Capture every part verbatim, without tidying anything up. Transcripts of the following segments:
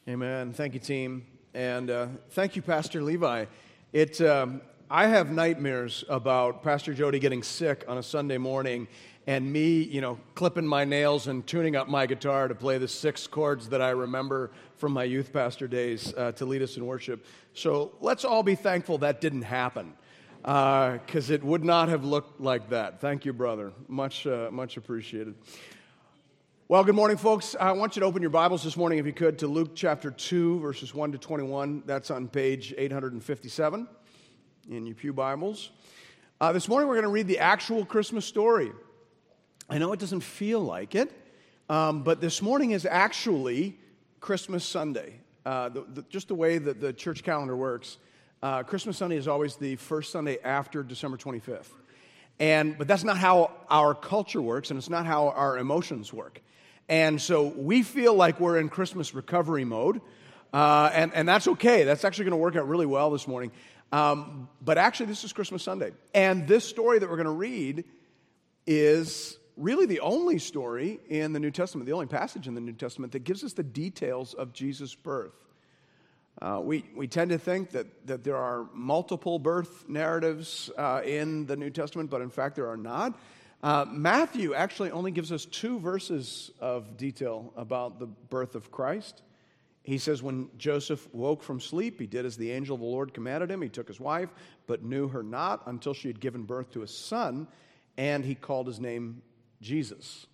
Amen. Thank you, team. And uh, thank you, Pastor Levi. It, um, I have nightmares about Pastor Jody getting sick on a Sunday morning and me, you know, clipping my nails and tuning up my guitar to play the six chords that I remember from my youth pastor days uh, to lead us in worship. So let's all be thankful that didn't happen, because uh, it would not have looked like that. Thank you, brother. Much, uh, much appreciated. Well, good morning, folks. I want you to open your Bibles this morning, if you could, to Luke chapter two, verses one to twenty-one. That's on page eight fifty-seven in your pew Bibles. Uh, this morning, we're going to read the actual Christmas story. I know it doesn't feel like it, um, but this morning is actually Christmas Sunday. Uh, the, the, just the way that the church calendar works, uh, Christmas Sunday is always the first Sunday after December twenty-fifth. And but that's not how our culture works, and it's not how our emotions work. And so we feel like we're in Christmas recovery mode, uh, and, and that's okay. That's actually going to work out really well this morning. Um, but actually, this is Christmas Sunday. And this story that we're going to read is really the only story in the New Testament, the only passage in the New Testament that gives us the details of Jesus' birth. Uh, we, we tend to think that, that there are multiple birth narratives uh, in the New Testament, but in fact there are not. Uh, Matthew actually only gives us two verses of detail about the birth of Christ. He says when Joseph woke from sleep, he did as the angel of the Lord commanded him. He took his wife, but knew her not until she had given birth to a son, and he called his name Jesus.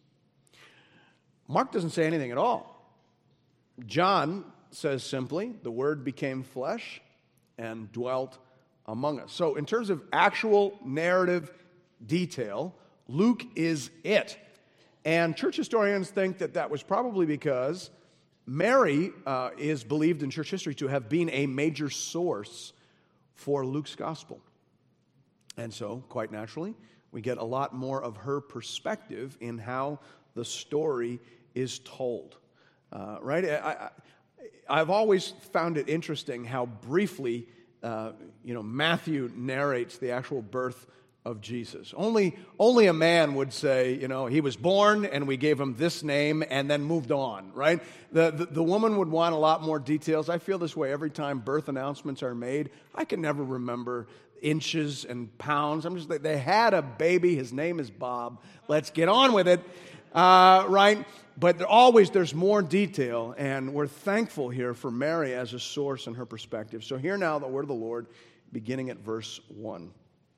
Mark doesn't say anything at all. John says simply, the Word became flesh and dwelt among us. So in terms of actual narrative detail, Luke is it. And church historians think that that was probably because Mary uh, is believed in church history to have been a major source for Luke's gospel. And so, quite naturally, we get a lot more of her perspective in how the story is told. Uh, right? I, I, I've always found it interesting how briefly, uh, you know, Matthew narrates the actual birth of Jesus. Only, only a man would say, you know, he was born and we gave him this name and then moved on, right? The, the, the woman would want a lot more details. I feel this way every time birth announcements are made. I can never remember inches and pounds. I'm just like, they had a baby. His name is Bob. Let's get on with it, uh, right? But there, always there's more detail, and we're thankful here for Mary as a source and her perspective. So hear now the word of the Lord, beginning at verse one.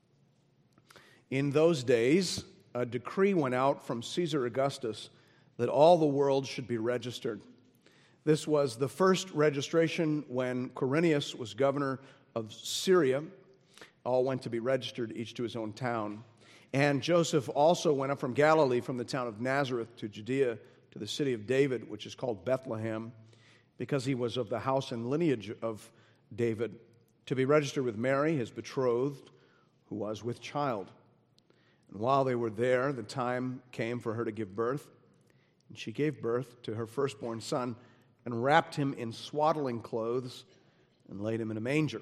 In those days, a decree went out from Caesar Augustus that all the world should be registered. This was the first registration when Quirinius was governor of Syria. All went to be registered, each to his own town. And Joseph also went up from Galilee, from the town of Nazareth to Judea, to the city of David, which is called Bethlehem, because he was of the house and lineage of David, to be registered with Mary, his betrothed, who was with child. And while they were there, the time came for her to give birth. And she gave birth to her firstborn son and wrapped him in swaddling clothes and laid him in a manger,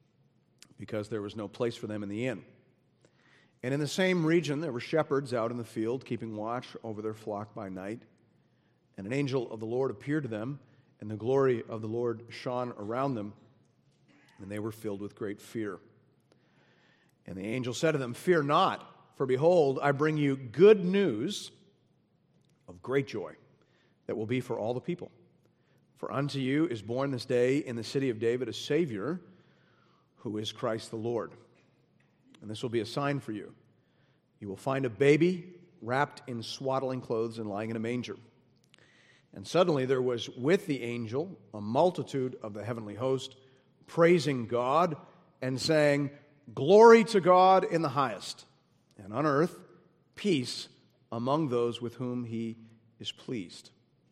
because there was no place for them in the inn. And in the same region there were shepherds out in the field, keeping watch over their flock by night. And an angel of the Lord appeared to them, and the glory of the Lord shone around them, and they were filled with great fear. And the angel said to them, "Fear not, for behold, I bring you good news of great joy that will be for all the people. For unto you is born this day in the city of David a Savior, who is Christ the Lord. And this will be a sign for you. You will find a baby wrapped in swaddling clothes and lying in a manger." And suddenly there was with the angel a multitude of the heavenly host, praising God and saying, "Glory to God in the highest, and on earth peace among those with whom he is pleased."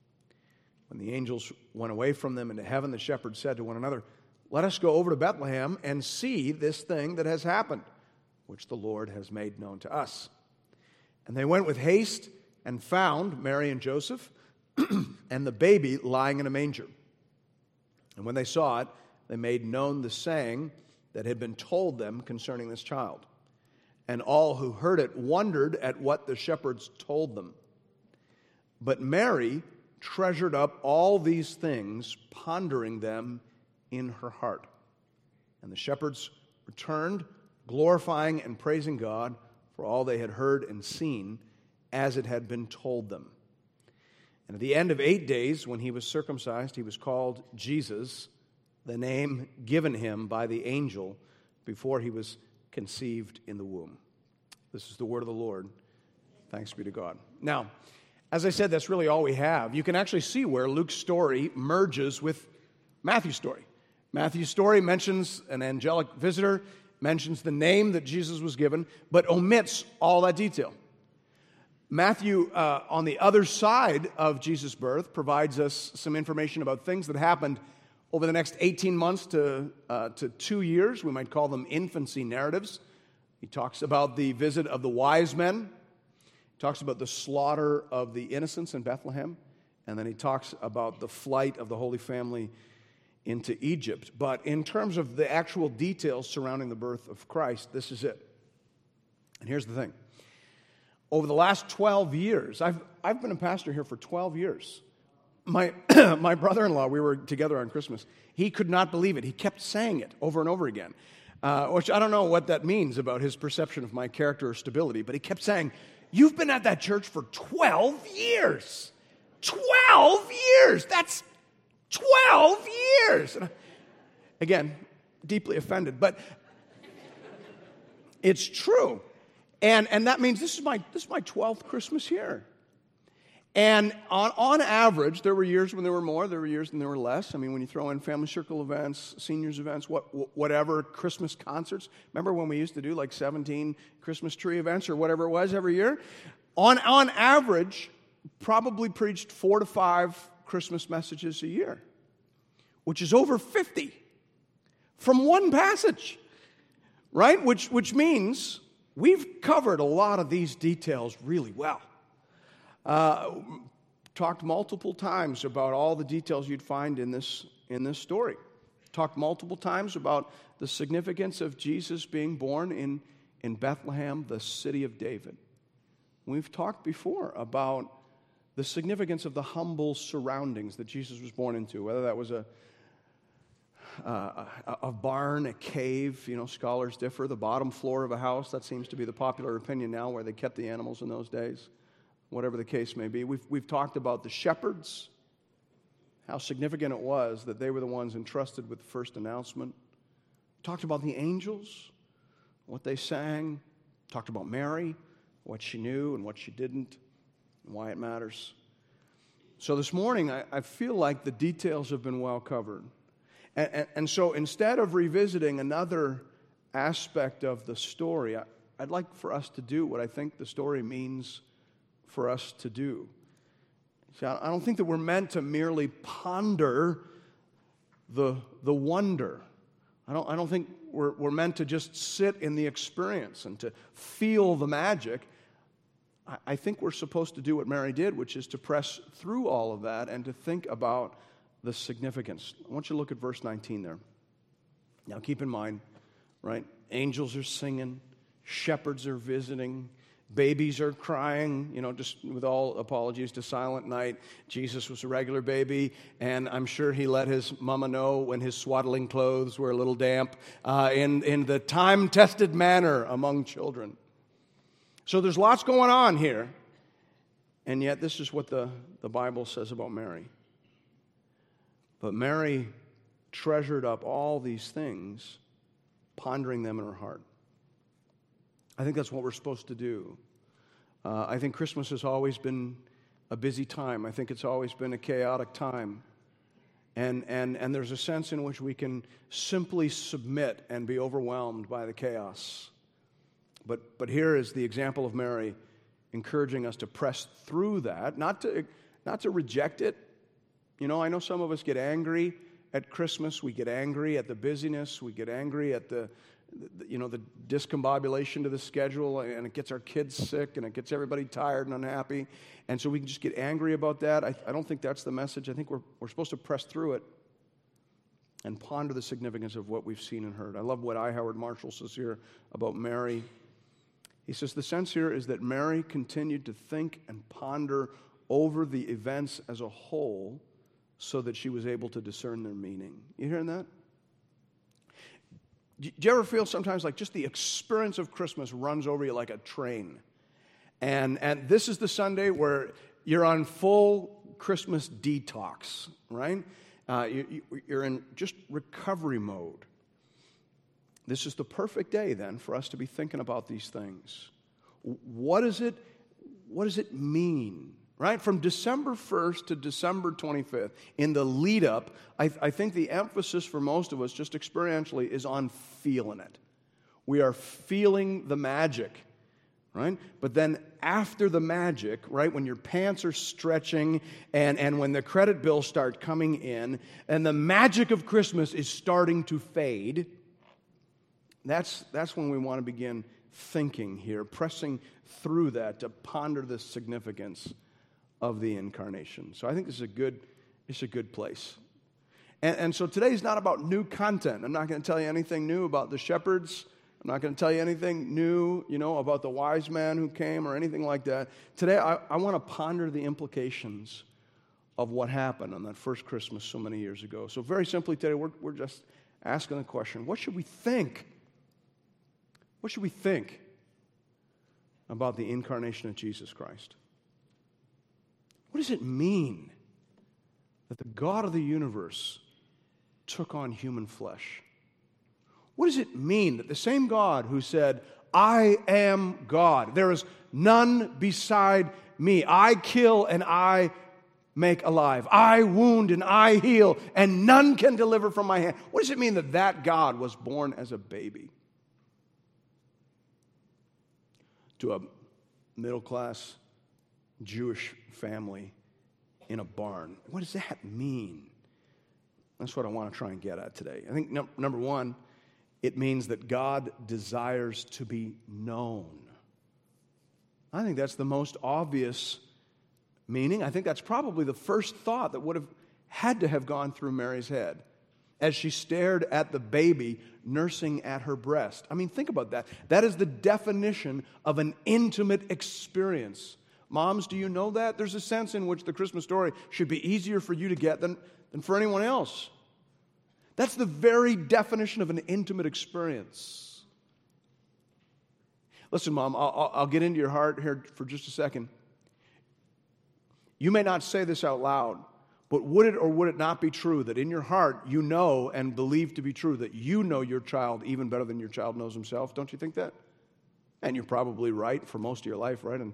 When the angels went away from them into heaven, the shepherds said to one another, "Let us go over to Bethlehem and see this thing that has happened, which the Lord has made known to us." And they went with haste and found Mary and Joseph and the baby lying in a manger. And when they saw it, they made known the saying that had been told them concerning this child. And all who heard it wondered at what the shepherds told them. But Mary treasured up all these things, pondering them in her heart. And the shepherds returned, glorifying and praising God for all they had heard and seen, as it had been told them. And at the end of eight days, when he was circumcised, he was called Jesus, the name given him by the angel before he was conceived in the womb. This is the word of the Lord. Thanks be to God. Now, as I said, that's really all we have. You can actually see where Luke's story merges with Matthew's story. Matthew's story mentions an angelic visitor, mentions the name that Jesus was given, but omits all that detail. Matthew, uh, on the other side of Jesus' birth, provides us some information about things that happened over the next eighteen months to, uh, to two years. We might call them infancy narratives. He talks about the visit of the wise men. He talks about the slaughter of the innocents in Bethlehem. And then he talks about the flight of the Holy Family into Egypt. But in terms of the actual details surrounding the birth of Christ, this is it. And here's the thing. Over the last twelve years, I've, I've been a pastor here for twelve years. My, my brother-in-law, we were together on Christmas, he could not believe it. He kept saying it over and over again, uh, which I don't know what that means about his perception of my character or stability, but he kept saying, "You've been at that church for twelve years. twelve years! That's twelve years!" And I, again, deeply offended, but it's true. And, and that means this is my this is my twelfth Christmas here. And on, on average, there were years when there were more, there were years when there were less. I mean, when you throw in family circle events, seniors events, what, whatever, Christmas concerts. Remember when we used to do like seventeen Christmas tree events or whatever it was every year? On, on average, probably preached four to five Christmas messages a year, which is over fifty from one passage, right? Which, which means we've covered a lot of these details really well. Uh, talked multiple times about all the details you'd find in this, in this story. Talked multiple times about the significance of Jesus being born in, in Bethlehem, the city of David. We've talked before about the significance of the humble surroundings that Jesus was born into, whether that was a Uh, a, a barn, a cave, you know, scholars differ. The bottom floor of a house, that seems to be the popular opinion now, where they kept the animals in those days. Whatever the case may be. We've, we've talked about the shepherds, how significant it was that they were the ones entrusted with the first announcement. Talked about the angels, what they sang. Talked about Mary, what she knew and what she didn't, and why it matters. So this morning, I, I feel like the details have been well covered. And, and, and so instead of revisiting another aspect of the story, I, I'd like for us to do what I think the story means for us to do. See, I don't think that we're meant to merely ponder the, the wonder. I don't, I don't think we're, we're meant to just sit in the experience and to feel the magic. I, I think we're supposed to do what Mary did, which is to press through all of that and to think about the significance. I want you to look at verse nineteen there. Now keep in mind, right? Angels are singing, shepherds are visiting, babies are crying, you know, just with all apologies to Silent Night. Jesus was a regular baby, and I'm sure he let his mama know when his swaddling clothes were a little damp uh, in, in the time-tested manner among children. So there's lots going on here, and yet this is what the, the Bible says about Mary. But Mary treasured up all these things, pondering them in her heart. I think that's what we're supposed to do. Uh, I think Christmas has always been a busy time. I think it's always been a chaotic time. And, and, and there's a sense in which we can simply submit and be overwhelmed by the chaos. But, but here is the example of Mary encouraging us to press through that, not to, not to reject it. You know, I know some of us get angry at Christmas. We get angry at the busyness. We get angry at the, the, you know, the discombobulation to the schedule, and it gets our kids sick, and it gets everybody tired and unhappy. And so we can just get angry about that. I, I don't think that's the message. I think we're, we're supposed to press through it and ponder the significance of what we've seen and heard. I love what I. Howard Marshall says here about Mary. He says, the sense here is that Mary continued to think and ponder over the events as a whole so that she was able to discern their meaning. You hearing that? Do you ever feel sometimes like just the experience of Christmas runs over you like a train? And, and this is the Sunday where you're on full Christmas detox, right? Uh, you, you're in just recovery mode. This is the perfect day then for us to be thinking about these things. What is it, what does it mean, right? From December first to December twenty-fifth, in the lead up, I, I think the emphasis for most of us, just experientially, is on feeling it. We are feeling the magic, right? But then after the magic, right, when your pants are stretching and, and when the credit bills start coming in and the magic of Christmas is starting to fade, that's, that's when we want to begin thinking here, pressing through that to ponder the significance of the incarnation. So I think this is a good, it's a good place. And, and so today is not about new content. I'm not going to tell you anything new about the shepherds. I'm not going to tell you anything new, you know, about the wise man who came or anything like that. Today I, I want to ponder the implications of what happened on that first Christmas so many years ago. So very simply today, we're, we're just asking the question, what should we think? What should we think about the incarnation of Jesus Christ? What does it mean that the God of the universe took on human flesh? What does it mean that the same God who said, I am God, there is none beside me, I kill and I make alive, I wound and I heal, and none can deliver from my hand? What does it mean that that God was born as a baby to a middle-class Jewish family in a barn? What does that mean? That's what I want to try and get at today. I think num- number one, it means that God desires to be known. I think that's the most obvious meaning. I think that's probably the first thought that would have had to have gone through Mary's head as she stared at the baby nursing at her breast. I mean, think about that. That is the definition of an intimate experience. Moms, do you know that? There's a sense in which the Christmas story should be easier for you to get than, than for anyone else. That's the very definition of an intimate experience. Listen, Mom, I'll, I'll get into your heart here for just a second. You may not say this out loud, but would it or would it not be true that in your heart you know and believe to be true that you know your child even better than your child knows himself? Don't you think that? And you're probably right for most of your life, right? And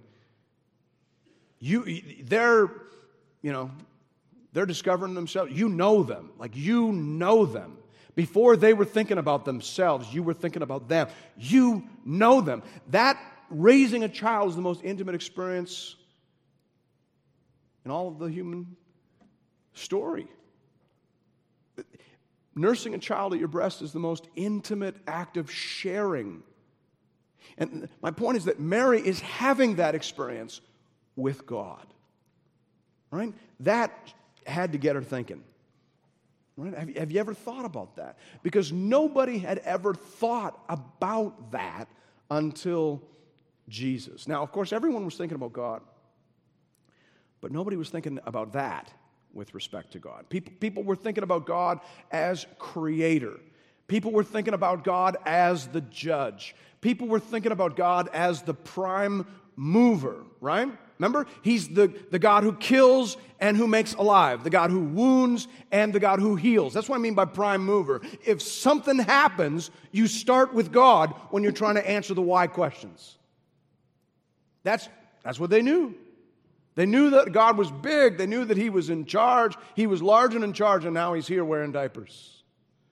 you, they're, you know, they're discovering themselves. You know them. Like you know them. Before they were thinking about themselves, you were thinking about them. You know them. That raising a child is the most intimate experience in all of the human story. Nursing a child at your breast is the most intimate act of sharing. And my point is that Mary is having that experience with God. Right? That had to get her thinking. Right? Have you, have you ever thought about that? Because nobody had ever thought about that until Jesus. Now, of course, everyone was thinking about God, but nobody was thinking about that with respect to God. People, people were thinking about God as creator. People were thinking about God as the judge. People were thinking about God as the prime mover, right? Remember? He's the, the God who kills and who makes alive, the God who wounds and the God who heals. That's what I mean by prime mover. If something happens, you start with God when you're trying to answer the why questions. That's, that's what they knew. They knew that God was big. They knew that He was in charge. He was large and in charge, and now He's here wearing diapers.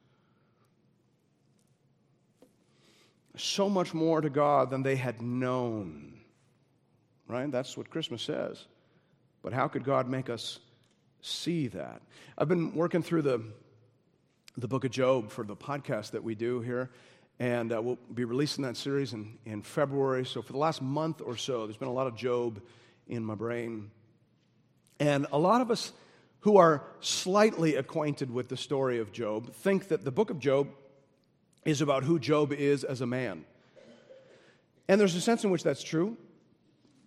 So much more to God than they had known. Right? That's what Christmas says. But how could God make us see that? I've been working through the, the book of Job for the podcast that we do here, and uh, we'll be releasing that series in, in February. So for the last month or so, there's been a lot of Job in my brain. And a lot of us who are slightly acquainted with the story of Job think that the book of Job is about who Job is as a man. And there's a sense in which that's true.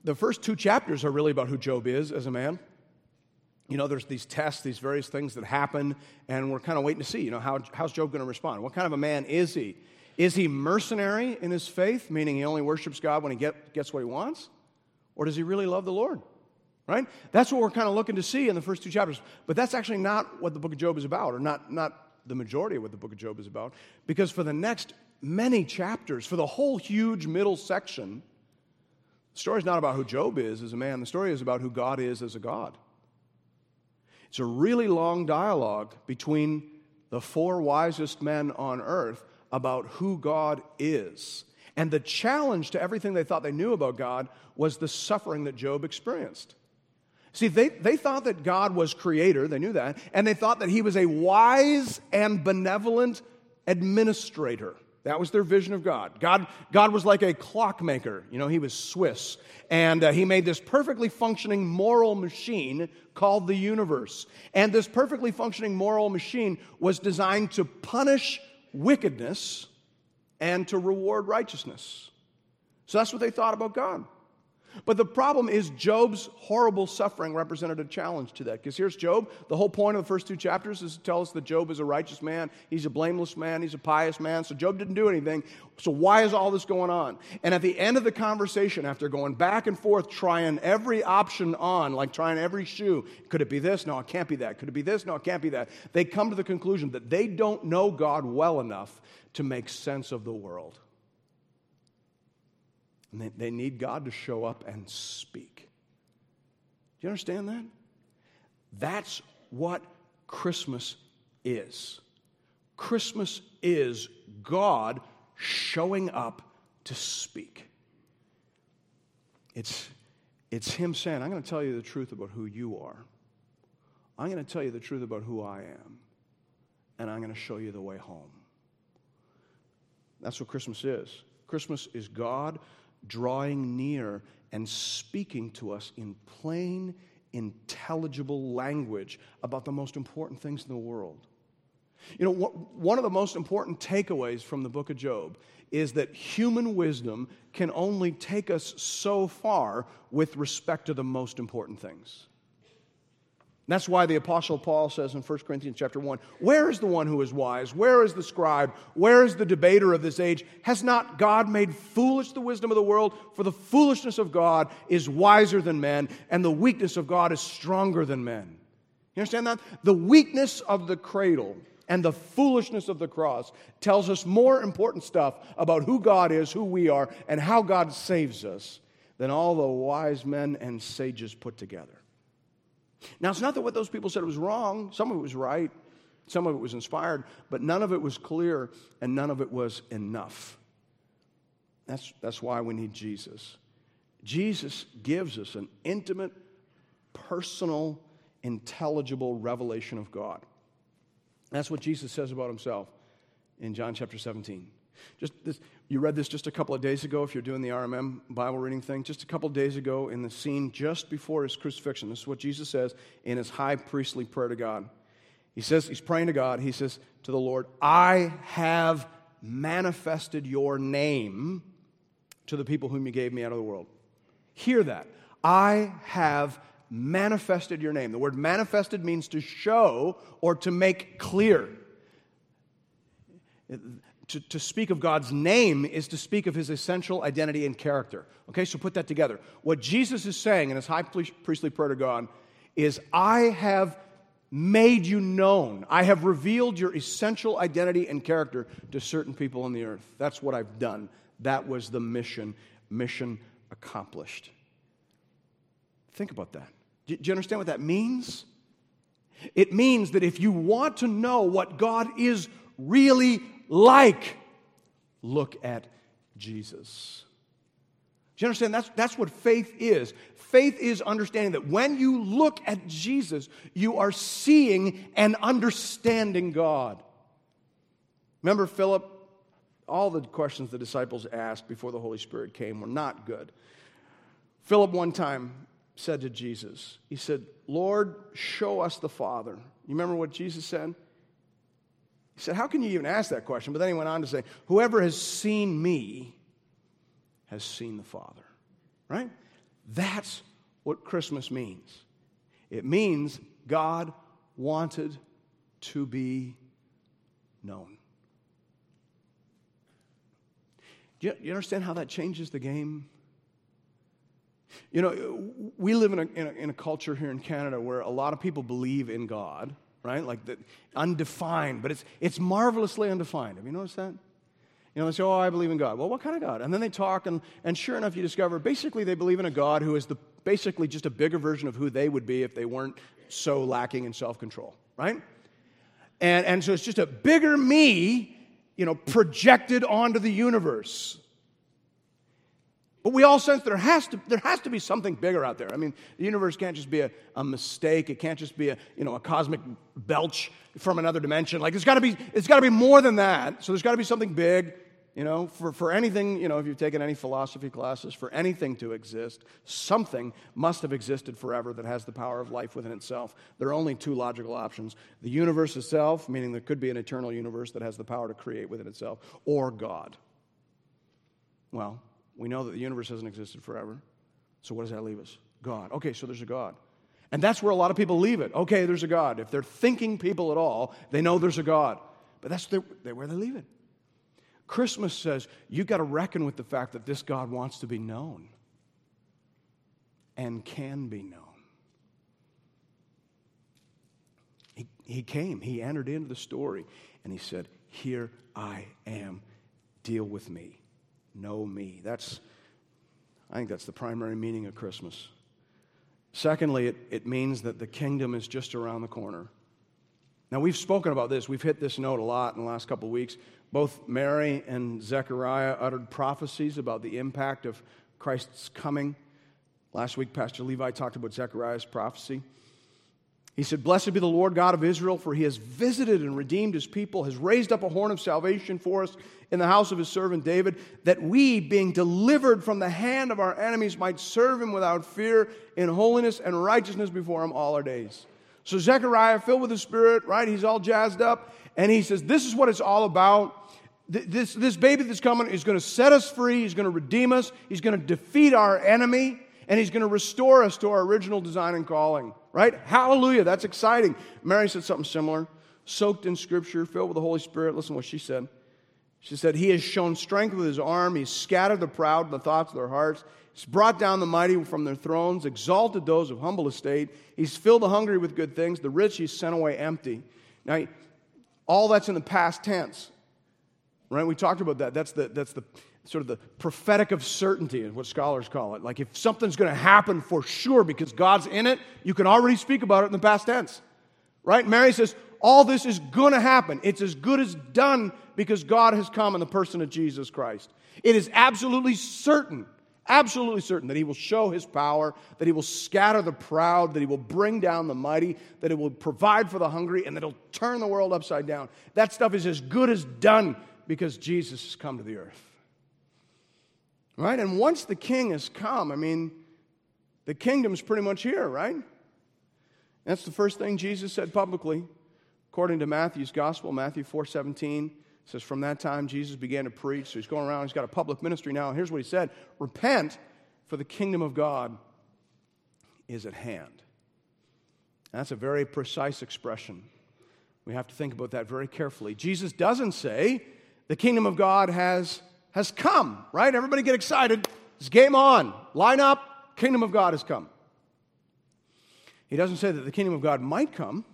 the first two chapters are really about who Job is as a man. You know, there's these tests, these various things that happen, and we're kind of waiting to see, you know, how, how's Job going to respond? What kind of a man is he? Is he mercenary in his faith, meaning he only worships God when he get, gets what he wants? Or does he really love the Lord? Right? That's what we're kind of looking to see in the first two chapters. But that's actually not what the book of Job is about, or not, not the majority of what the book of Job is about. Because for the next many chapters, for the whole huge middle section, the story is not about who Job is as a man. The story is about who God is as a God. It's a really long dialogue between the four wisest men on earth about who God is. And the challenge to everything they thought they knew about God was the suffering that Job experienced. See, they, they thought that God was creator, they knew that, and they thought that he was a wise and benevolent administrator. That was their vision of God. God, God was like a clockmaker. You know, he was Swiss. And uh, he made this perfectly functioning moral machine called the universe. And this perfectly functioning moral machine was designed to punish wickedness and to reward righteousness. So that's what they thought about God. But the problem is Job's horrible suffering represented a challenge to that. Because here's Job. The whole point of the first two chapters is to tell us that Job is a righteous man. He's a blameless man. He's a pious man. So Job didn't do anything. So why is all this going on? And at the end of the conversation, after going back and forth, trying every option on, like trying every shoe, could it be this? No, it can't be that. Could it be this? No, it can't be that. They come to the conclusion that they don't know God well enough to make sense of the world. And they, they need God to show up and speak. Do you understand that? That's what Christmas is. Christmas is God showing up to speak. It's, it's Him saying, I'm going to tell you the truth about who you are. I'm going to tell you the truth about who I am. And I'm going to show you the way home. That's what Christmas is. Christmas is God drawing near and speaking to us in plain, intelligible language about the most important things in the world. You know, one of the most important takeaways from the book of Job is that human wisdom can only take us so far with respect to the most important things. That's why the Apostle Paul says in First Corinthians chapter one, where is the one who is wise? Where is the scribe? Where is the debater of this age? Has not God made foolish the wisdom of the world? For the foolishness of God is wiser than men, and the weakness of God is stronger than men. You understand that? The weakness of the cradle and the foolishness of the cross tells us more important stuff about who God is, who we are, and how God saves us than all the wise men and sages put together. Now, it's not that what those people said was wrong. Some of it was right. Some of it was inspired. But none of it was clear, and none of it was enough. That's, that's why we need Jesus. Jesus gives us an intimate, personal, intelligible revelation of God. That's what Jesus says about himself in John chapter seventeen. Just this, you read this just a couple of days ago if you're doing the R M M Bible reading thing. Just a couple of days ago in the scene just before his crucifixion. This is what Jesus says in his high priestly prayer to God. He says, he's praying to God. He says to the Lord, I have manifested your name to the people whom you gave me out of the world. Hear that. I have manifested your name. The word manifested means to show or to make clear. It, To, to speak of God's name is to speak of his essential identity and character. Okay, so put that together. What Jesus is saying in his high priestly prayer to God is, I have made you known. I have revealed your essential identity and character to certain people on the earth. That's what I've done. That was the mission, mission accomplished. Think about that. Do you understand what that means? It means that if you want to know what God is really like, look at Jesus. Do you understand? That's, that's what faith is. Faith is understanding that when you look at Jesus, you are seeing and understanding God. Remember Philip? All the questions the disciples asked before the Holy Spirit came were not good. Philip one time said to Jesus, he said, Lord, show us the Father. You remember what Jesus said? He said, how can you even ask that question? But then he went on to say, whoever has seen me has seen the Father. Right? That's what Christmas means. It means God wanted to be known. Do you, you understand how that changes the game? You know, we live in a, in a, in a culture here in Canada where a lot of people believe in God, right? Like that, undefined, but it's it's marvelously undefined. Have you noticed that? You know, they say, oh, I believe in God. Well, what kind of God? And then they talk, and, and sure enough, you discover basically they believe in a God who is the basically just a bigger version of who they would be if they weren't so lacking in self-control, right? And, and so it's just a bigger me, you know, projected onto the universe. But we all sense there has to there has to be something bigger out there. I mean, the universe can't just be a, a mistake. It can't just be a you know a cosmic belch from another dimension. Like it's got to be it's got to be more than that. So there's got to be something big. You know, for, for anything, you know, if you've taken any philosophy classes, for anything to exist, something must have existed forever that has the power of life within itself. There are only two logical options. The universe itself, meaning there could be an eternal universe that has the power to create within itself, or God. Well, we know that the universe hasn't existed forever. So what does that leave us? God. Okay, so there's a God. And that's where a lot of people leave it. Okay, there's a God. If they're thinking people at all, they know there's a God. But that's the, where they leave it. Christmas says you've got to reckon with the fact that this God wants to be known and can be known. He, he came. He entered into the story and he said, here I am. Deal with me. Know me. That's, I think that's the primary meaning of Christmas. Secondly, it, it means that the kingdom is just around the corner. Now, we've spoken about this. We've hit this note a lot in the last couple of weeks. Both Mary and Zechariah uttered prophecies about the impact of Christ's coming. Last week, Pastor Levi talked about Zechariah's prophecy. He said, blessed be the Lord God of Israel, for he has visited and redeemed his people, has raised up a horn of salvation for us in the house of his servant David, that we, being delivered from the hand of our enemies, might serve him without fear in holiness and righteousness before him all our days. So Zechariah, filled with the Spirit, right, he's all jazzed up, and he says, this is what it's all about. This, this baby that's coming is going to set us free. He's going to redeem us. He's going to defeat our enemy. And he's going to restore us to our original design and calling. Right? Hallelujah. That's exciting. Mary said something similar. Soaked in Scripture, filled with the Holy Spirit. Listen to what she said. She said, he has shown strength with his arm. He's scattered the proud in the thoughts of their hearts. He's brought down the mighty from their thrones, exalted those of humble estate. He's filled the hungry with good things. The rich he's sent away empty. Now, all that's in the past tense. Right? We talked about that. That's the that's the sort of the prophetic of certainty is what scholars call it. Like if something's going to happen for sure because God's in it, you can already speak about it in the past tense. Right? Mary says, all this is going to happen. It's as good as done because God has come in the person of Jesus Christ. It is absolutely certain, absolutely certain that he will show his power, that he will scatter the proud, that he will bring down the mighty, that he will provide for the hungry, and that he'll turn the world upside down. That stuff is as good as done because Jesus has come to the earth. Right? And once the king has come, I mean, the kingdom's pretty much here, right? That's the first thing Jesus said publicly. According to Matthew's gospel, Matthew four seventeen, says, from that time Jesus began to preach. So he's going around, he's got a public ministry now. And here's what he said, repent, for the kingdom of God is at hand. And that's a very precise expression. We have to think about that very carefully. Jesus doesn't say, the kingdom of God has, has come, right? Everybody get excited. It's game on. Line up. Kingdom of God has come. He doesn't say that the kingdom of God might come.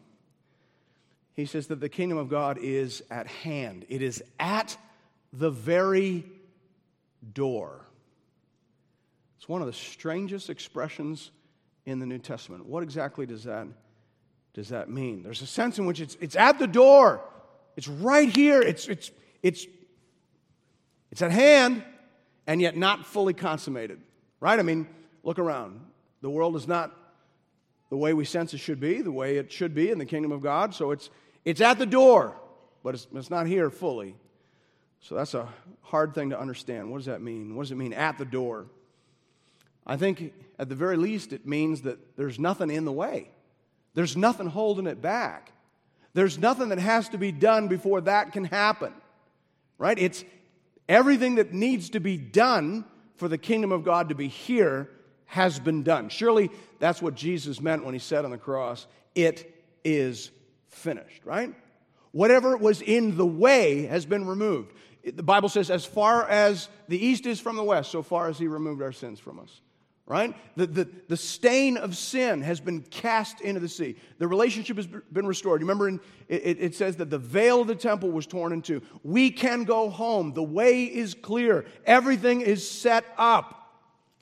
He says that the kingdom of God is at hand. It is at the very door. It's one of the strangest expressions in the New Testament. What exactly does that, does that mean? There's a sense in which it's, it's at the door. It's right here. It's, it's, it's, it's at hand, and yet not fully consummated. Right? I mean, look around. The world is not the way we sense it should be, the way it should be in the kingdom of God. So it's it's at the door, but it's, it's not here fully. So that's a hard thing to understand. What does that mean? What does it mean at the door? I think at the very least it means that there's nothing in the way. There's nothing holding it back. There's nothing that has to be done before that can happen. Right? It's everything that needs to be done for the kingdom of God to be here has been done. Surely that's what Jesus meant when he said on the cross, it is finished, right? Whatever was in the way has been removed. The Bible says, as far as the east is from the west, so far as he removed our sins from us. Right? The, the, the stain of sin has been cast into the sea. The relationship has been restored. You remember in, it, it says that the veil of the temple was torn in two. We can go home. The way is clear. Everything is set up.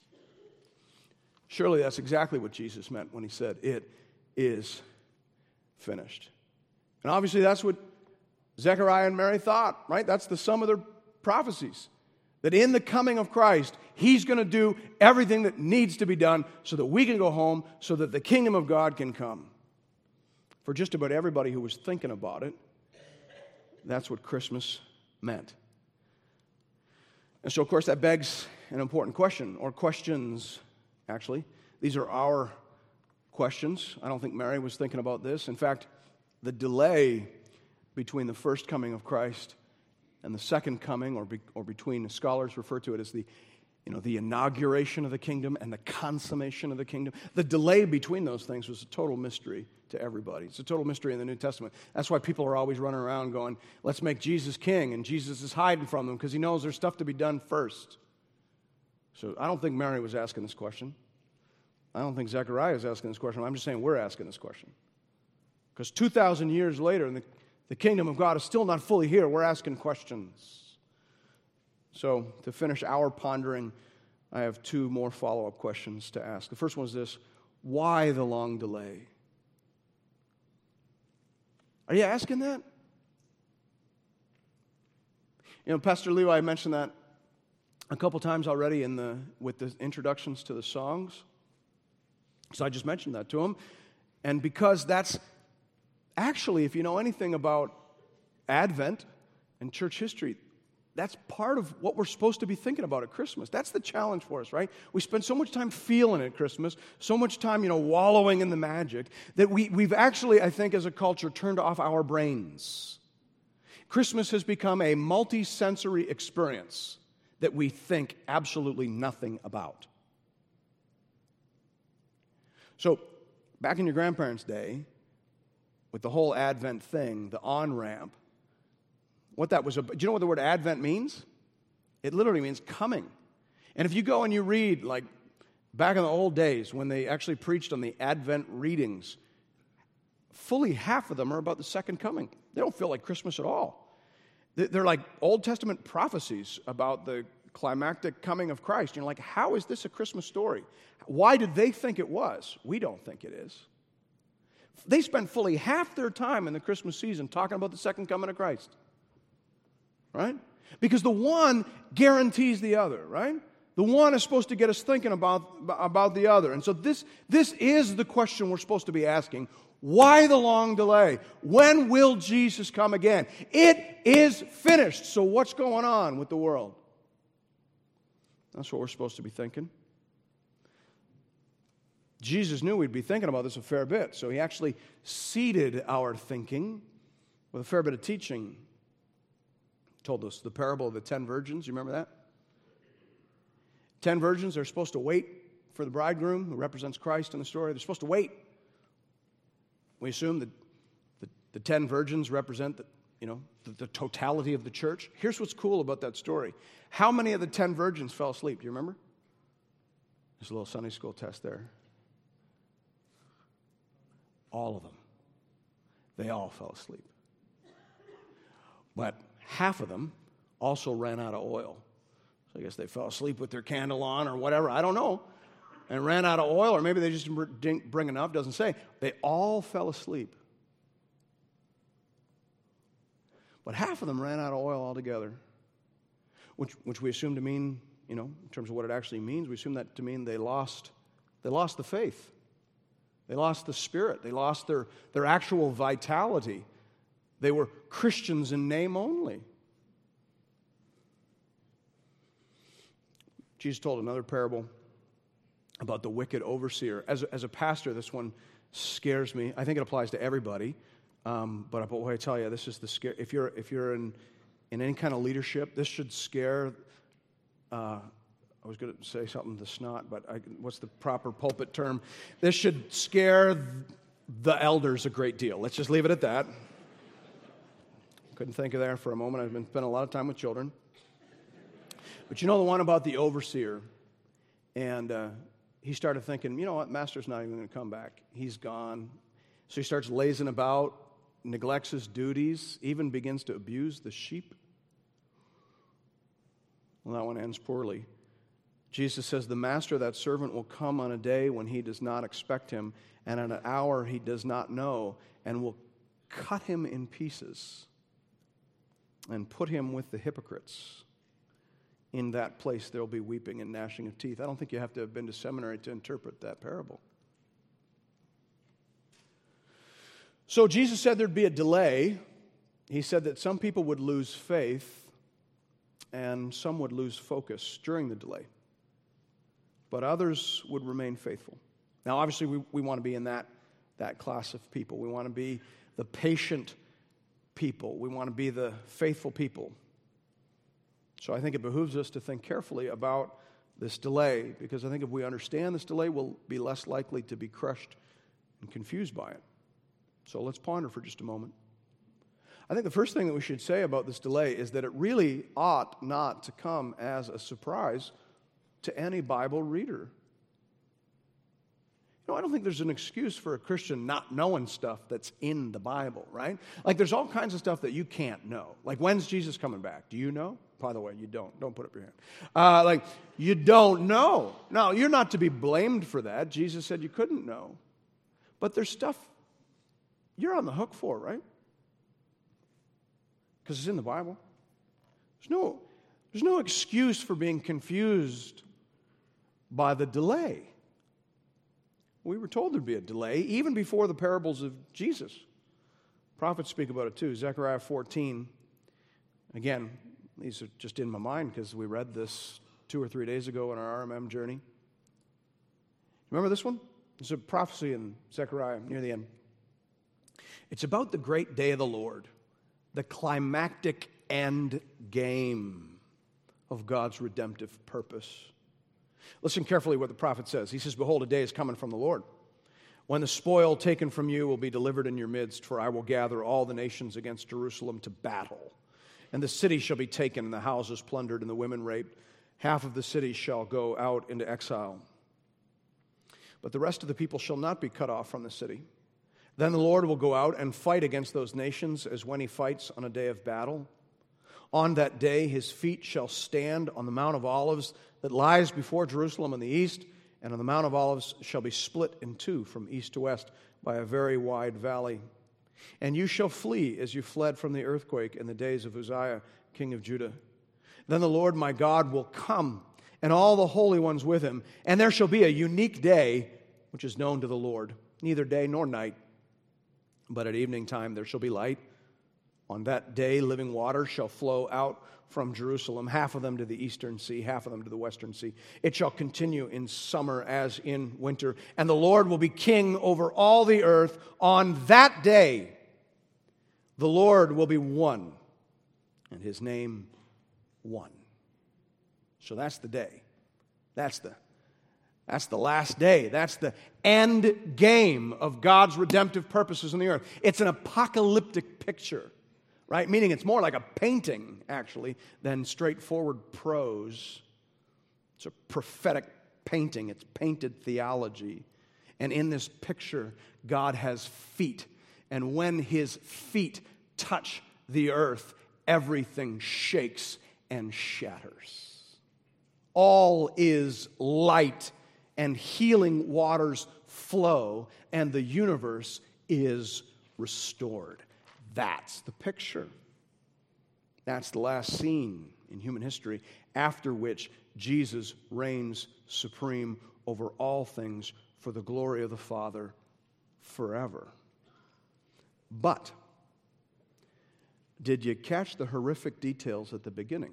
Surely that's exactly what Jesus meant when he said, it is finished. And obviously that's what Zechariah and Mary thought, right? That's the sum of their prophecies. That in the coming of Christ, he's going to do everything that needs to be done so that we can go home, so that the kingdom of God can come. For just about everybody who was thinking about it, that's what Christmas meant. And so, of course, that begs an important question, or questions, actually. These are our questions. I don't think Mary was thinking about this. In fact, the delay between the first coming of Christ and the second coming, or be, or between, scholars refer to it as the, you know, the inauguration of the kingdom and the consummation of the kingdom. The delay between those things was a total mystery to everybody. It's a total mystery in the New Testament. That's why people are always running around going, let's make Jesus king, and Jesus is hiding from them because he knows there's stuff to be done first. So I don't think Mary was asking this question. I don't think Zechariah is asking this question. I'm just saying we're asking this question. Because two thousand years later, and the The kingdom of God is still not fully here. We're asking questions. So, to finish our pondering, I have two more follow-up questions to ask. The first one is this: why the long delay? Are you asking that? You know, Pastor Levi mentioned that a couple times already in the with the introductions to the songs. So I just mentioned that to him. And because that's actually, if you know anything about Advent and church history, that's part of what we're supposed to be thinking about at Christmas. That's the challenge for us, right? We spend so much time feeling at Christmas, so much time, you know, wallowing in the magic, that we, we've actually, I think, as a culture, turned off our brains. Christmas has become a multi-sensory experience that we think absolutely nothing about. So, back in your grandparents' day, with the whole Advent thing, the on-ramp, what that was about. Do you know what the word Advent means? It literally means coming. And if you go and you read, like, back in the old days when they actually preached on the Advent readings, fully half of them are about the second coming. They don't feel like Christmas at all. They're like Old Testament prophecies about the climactic coming of Christ. You're like, how is this a Christmas story? Why did they think it was? We don't think it is. They spend fully half their time in the Christmas season talking about the second coming of Christ. Right? Because the one guarantees the other, right? The one is supposed to get us thinking about, about the other. And so this, this is the question we're supposed to be asking. Why the long delay? When will Jesus come again? It is finished. So what's going on with the world? That's what we're supposed to be thinking. Jesus knew we'd be thinking about this a fair bit, so he actually seeded our thinking with a fair bit of teaching. He told us the parable of the ten virgins. You remember that? Ten virgins are supposed to wait for the bridegroom, who represents Christ in the story. They're supposed to wait. We assume that the, the ten virgins represent the, you know, the, the totality of the church. Here's what's cool about that story. How many of the ten virgins fell asleep? Do you remember? There's a little Sunday school test there. All of them. They all fell asleep. But half of them also ran out of oil. So I guess they fell asleep with their candle on or whatever. I don't know. And ran out of oil, or maybe they just didn't bring enough. Doesn't say. They all fell asleep. But half of them ran out of oil altogether, which, which we assume to mean, you know, in terms of what it actually means, we assume that to mean they lost, they lost the faith. They lost the spirit. They lost their, their actual vitality. They were Christians in name only. Jesus told another parable about the wicked overseer. As a, as a pastor, this one scares me. I think it applies to everybody. Um, but boy, I tell you, this is the scare. If you're if you're in in any kind of leadership, this should scare uh, I was going to say something to snot, but I, what's the proper pulpit term? This should scare the elders a great deal. Let's just leave it at that. Couldn't think of that for a moment. I've been spending a lot of time with children. But you know the one about the overseer? And uh, he started thinking, you know what, Master's not even going to come back. He's gone. So he starts lazing about, neglects his duties, even begins to abuse the sheep. Well, that one ends poorly. Jesus says the master of that servant will come on a day when he does not expect him, and at an hour he does not know, and will cut him in pieces and put him with the hypocrites. In that place there will be weeping and gnashing of teeth. I don't think you have to have been to seminary to interpret that parable. So Jesus said there'd be a delay. He said that some people would lose faith and some would lose focus during the delay. But others would remain faithful. Now, obviously, we, we want to be in that, that class of people. We want to be the patient people. We want to be the faithful people. So I think it behooves us to think carefully about this delay, because I think if we understand this delay, we'll be less likely to be crushed and confused by it. So let's ponder for just a moment. I think the first thing that we should say about this delay is that it really ought not to come as a surprise to any Bible reader. You know, I don't think there's an excuse for a Christian not knowing stuff that's in the Bible, right? Like there's all kinds of stuff that you can't know. Like, when's Jesus coming back? Do you know? By the way, you don't. Don't put up your hand. Uh, like, you don't know. No, you're not to be blamed for that. Jesus said you couldn't know. But there's stuff you're on the hook for, right? Because it's in the Bible. There's no, there's no excuse for being confused by the delay. We were told there'd be a delay even before the parables of Jesus. Prophets speak about it too. Zechariah fourteen. Again, these are just in my mind because we read this two or three days ago on our R M M journey. Remember this one? It's a prophecy in Zechariah near the end. It's about the great day of the Lord, the climactic end game of God's redemptive purpose. Listen carefully what the prophet says. He says, behold, a day is coming from the Lord, when the spoil taken from you will be delivered in your midst, for I will gather all the nations against Jerusalem to battle. And the city shall be taken, and the houses plundered, and the women raped. Half of the city shall go out into exile. But the rest of the people shall not be cut off from the city. Then the Lord will go out and fight against those nations as when he fights on a day of battle. On that day his feet shall stand on the Mount of Olives that lies before Jerusalem in the east, and on the Mount of Olives shall be split in two from east to west by a very wide valley. And you shall flee as you fled from the earthquake in the days of Uzziah, king of Judah. Then the Lord my God will come, and all the holy ones with him, and there shall be a unique day which is known to the Lord, neither day nor night. But at evening time there shall be light. On that day living water shall flow out from Jerusalem, half of them to the eastern sea, half of them to the western sea. It shall continue in summer as in winter. And the Lord will be king over all the earth. On that day the Lord will be one, and his name one. So that's the day. That's the That's the last day. That's the end game of God's redemptive purposes in the earth. It's an apocalyptic picture, right? Meaning it's more like a painting, actually, than straightforward prose. It's a prophetic painting. It's painted theology. And in this picture, God has feet. And when his feet touch the earth, everything shakes and shatters. All is light, and healing waters flow, and the universe is restored. That's the picture. That's the last scene in human history, after which Jesus reigns supreme over all things for the glory of the Father forever. But did you catch the horrific details at the beginning?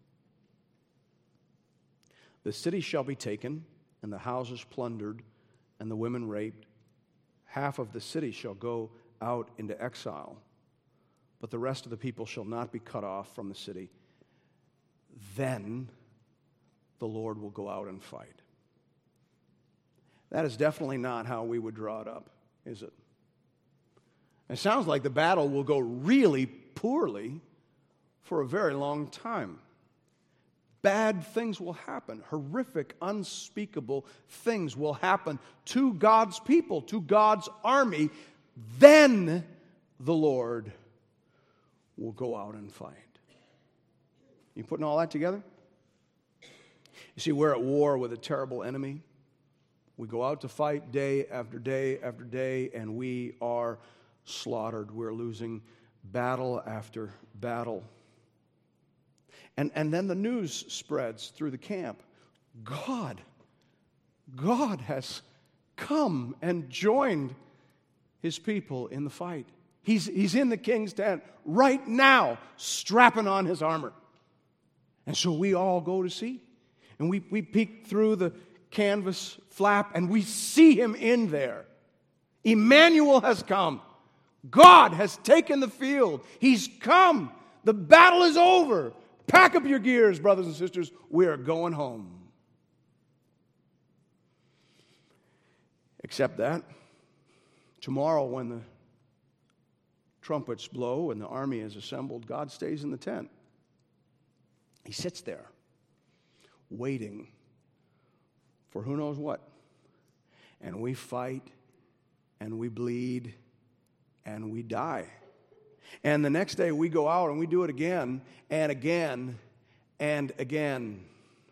The city shall be taken, and the houses plundered, and the women raped. Half of the city shall go out into exile, but the rest of the people shall not be cut off from the city. Then the Lord will go out and fight. That is definitely not how we would draw it up, is it? It sounds like the battle will go really poorly for a very long time. Bad things will happen. Horrific, unspeakable things will happen to God's people, to God's army. Then the Lord will go out and fight. You putting all that together? You see, we're at war with a terrible enemy. We go out to fight day after day after day, and we are slaughtered. We're losing battle after battle. And, and then the news spreads through the camp. God, God has come and joined his people in the fight. He's, he's in the king's tent right now, strapping on his armor. And so we all go to see. And we, we peek through the canvas flap, and we see him in there. Emmanuel has come. God has taken the field. He's come. The battle is over. Pack up your gears, brothers and sisters. We are going home. Except that tomorrow, when the trumpets blow and the army is assembled, God stays in the tent. He sits there, waiting for who knows what. And we fight, and we bleed, and we die. And the next day we go out and we do it again and again and again.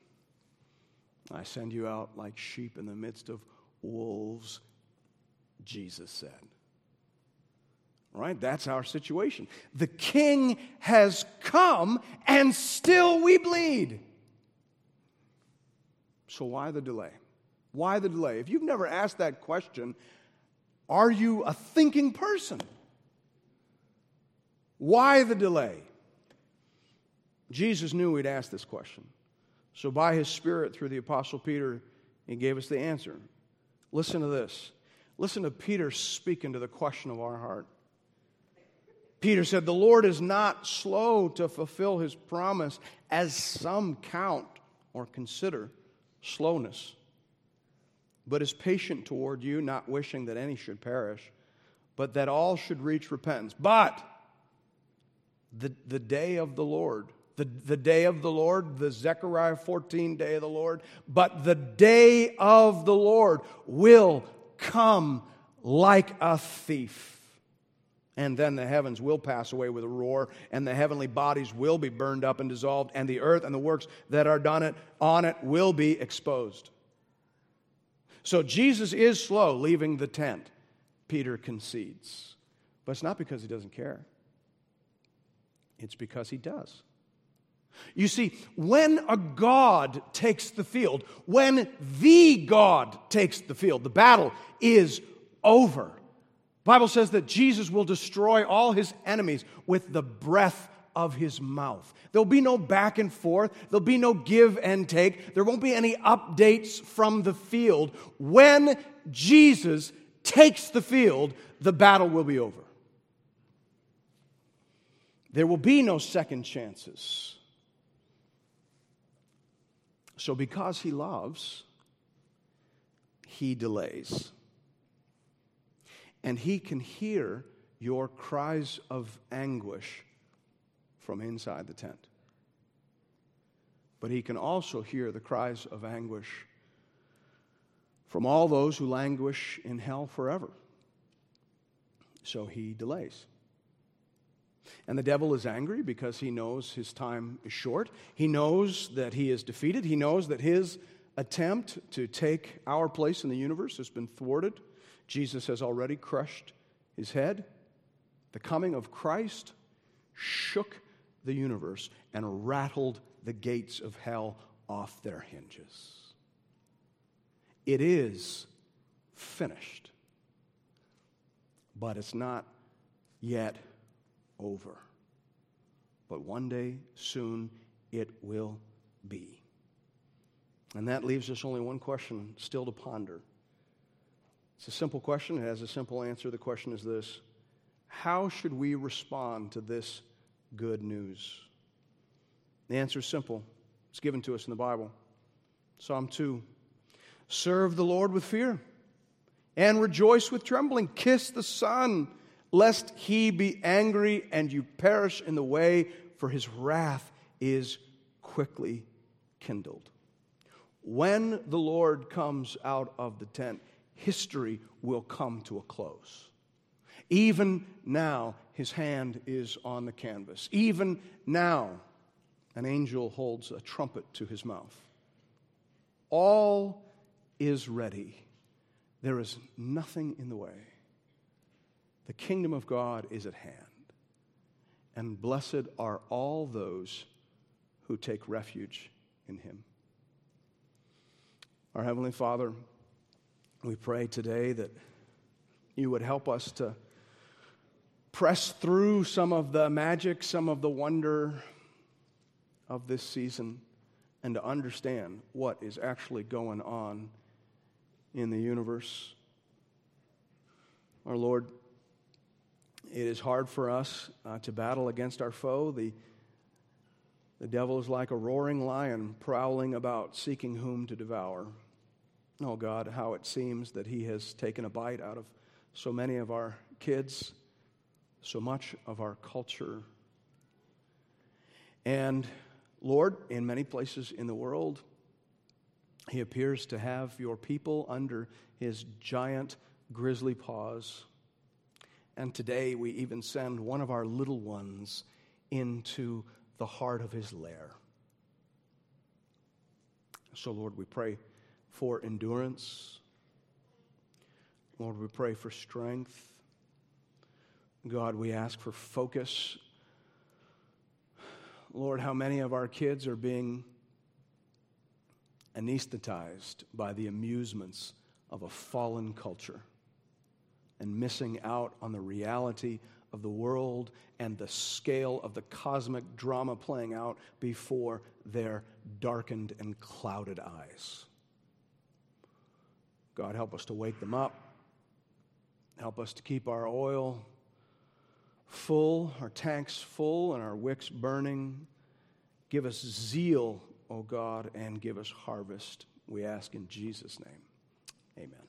I send you out like sheep in the midst of wolves, Jesus said. Right? That's our situation. The king has come and still we bleed. So why the delay? Why the delay? If you've never asked that question, are you a thinking person? Why the delay? Jesus knew we'd ask this question. So by his Spirit, through the Apostle Peter, he gave us the answer. Listen to this. Listen to Peter speaking to the question of our heart. Peter said, "The Lord is not slow to fulfill his promise, as some count or consider slowness, but is patient toward you, not wishing that any should perish, but that all should reach repentance. But the, the day of the Lord, the, the day of the Lord, the Zechariah fourteen day of the Lord, but the day of the Lord will come like a thief. And then the heavens will pass away with a roar, and the heavenly bodies will be burned up and dissolved, and the earth and the works that are done it, on it will be exposed." So Jesus is slow leaving the tent, Peter concedes. But it's not because he doesn't care. It's because he does. You see, when a God takes the field, when the God takes the field, the battle is over. The Bible says that Jesus will destroy all his enemies with the breath of his mouth. There'll be no back and forth. There'll be no give and take. There won't be any updates from the field. When Jesus takes the field, the battle will be over. There will be no second chances. So because he loves, he delays. And he can hear your cries of anguish from inside the tent. But he can also hear the cries of anguish from all those who languish in hell forever. So he delays. And the devil is angry because he knows his time is short. He knows that he is defeated. He knows that his attempt to take our place in the universe has been thwarted. Jesus has already crushed his head. The coming of Christ shook the universe and rattled the gates of hell off their hinges. It is finished, but it's not yet over. But one day, soon, it will be. And that leaves us only one question still to ponder. It's a simple question. It has a simple answer. The question is this: how should we respond to this good news? The answer is simple. It's given to us in the Bible. Psalm two. Serve the Lord with fear and rejoice with trembling. Kiss the Son, lest he be angry and you perish in the way, for his wrath is quickly kindled. When the Lord comes out of the tent, history will come to a close. Even now, his hand is on the canvas. Even now, an angel holds a trumpet to his mouth. All is ready. There is nothing in the way. The kingdom of God is at hand. And blessed are all those who take refuge in him. Our Heavenly Father, we pray today that you would help us to press through some of the magic, some of the wonder of this season, and to understand what is actually going on in the universe. Our Lord, it is hard for us uh, to battle against our foe. The, the devil is like a roaring lion prowling about, seeking whom to devour. Oh God, how it seems that he has taken a bite out of so many of our kids, so much of our culture. And Lord, in many places in the world, he appears to have your people under his giant grizzly paws. And today we even send one of our little ones into the heart of his lair. So Lord, we pray for endurance. Lord, we pray for strength. God, we ask for focus. Lord, how many of our kids are being anesthetized by the amusements of a fallen culture and missing out on the reality of the world and the scale of the cosmic drama playing out before their darkened and clouded eyes. God, help us to wake them up. Help us to keep our oil full, our tanks full, and our wicks burning. Give us zeal, O God, and give us harvest. We ask in Jesus' name. Amen.